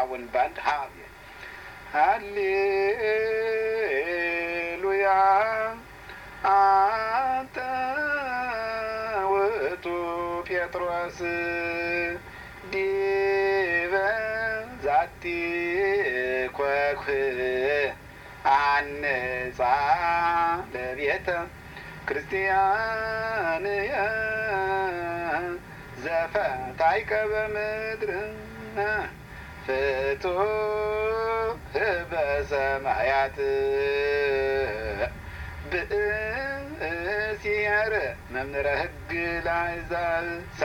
አቡን ባንድ ሃሌሉያ አንተ ውእቱ ጴጥሮስ ዲበ ዛቲ ኮኩ አንጻ ለቤተ ክርስቲያንየ ዘፈታይከ በምድር ፍቱሕ በሰማያት ብእሲር መምህረ ሕግ ለአሕዛብ